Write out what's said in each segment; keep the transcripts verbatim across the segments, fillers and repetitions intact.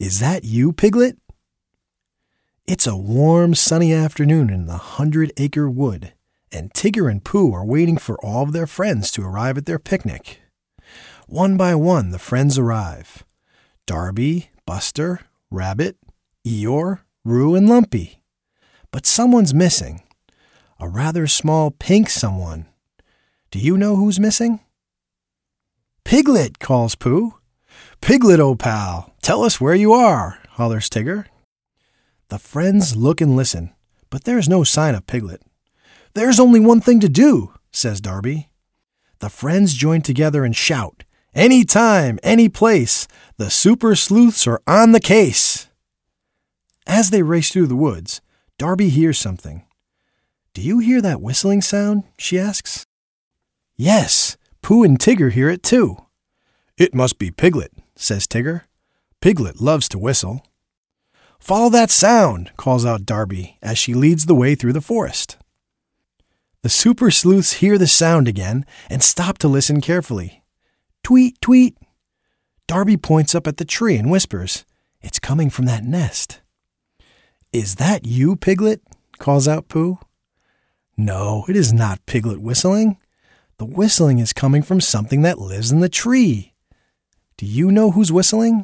Is that you, Piglet? It's a warm, sunny afternoon in the hundred-acre wood, and Tigger and Pooh are waiting for all of their friends to arrive at their picnic. One by one, the friends arrive. Darby, Buster, Rabbit, Eeyore, Roo, and Lumpy. But someone's missing. A rather small pink someone. Do you know who's missing? Piglet, calls Pooh. Piglet, old pal, tell us where you are, hollers Tigger. The friends look and listen, but there's no sign of Piglet. There's only one thing to do, says Darby. The friends join together and shout, anytime, any place, the super sleuths are on the case. As they race through the woods, Darby hears something. Do you hear that whistling sound? She asks. Yes, Pooh and Tigger hear it too. It must be Piglet, says Tigger. Piglet loves to whistle. Follow that sound, calls out Darby as she leads the way through the forest. The super sleuths hear the sound again and stop to listen carefully. Tweet, tweet. Darby points up at the tree and whispers, it's coming from that nest. Is that you, Piglet? Calls out Pooh. No, it is not Piglet whistling. The whistling is coming from something that lives in the tree. Do you know who's whistling?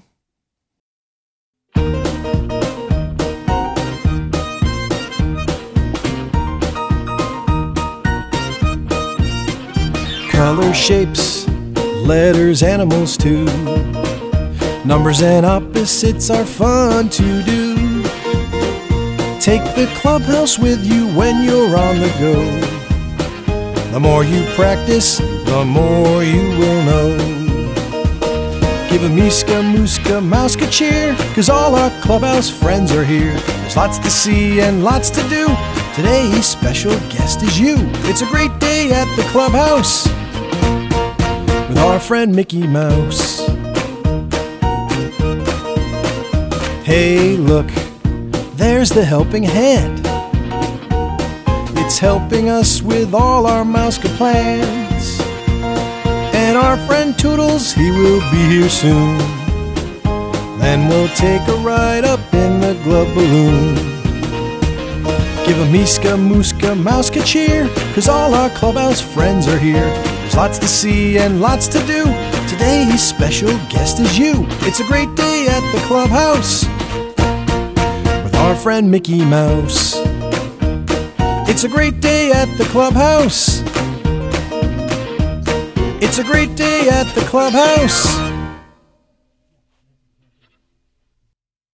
Color, shapes, letters, animals too. Numbers and opposites are fun to do. Take the clubhouse with you when you're on the go. The more you practice, the more you will know. Give a Meeska, Mooska, Mouska cheer, 'cause all our clubhouse friends are here. There's lots to see and lots to do. Today's special guest is you. It's a great day at the clubhouse with our friend Mickey Mouse. Hey, look, there's the helping hand. It's helping us with all our Mouska plans. And our friend Toodles, he will be here soon. Then we'll take a ride up in the glove balloon. Give a Meeska, Mooska, Mouska cheer, 'cause all our clubhouse friends are here. There's lots to see and lots to do. Today's special guest is you. It's a great day at the clubhouse with our friend Mickey Mouse. It's a great day at the clubhouse. It's a great day at the clubhouse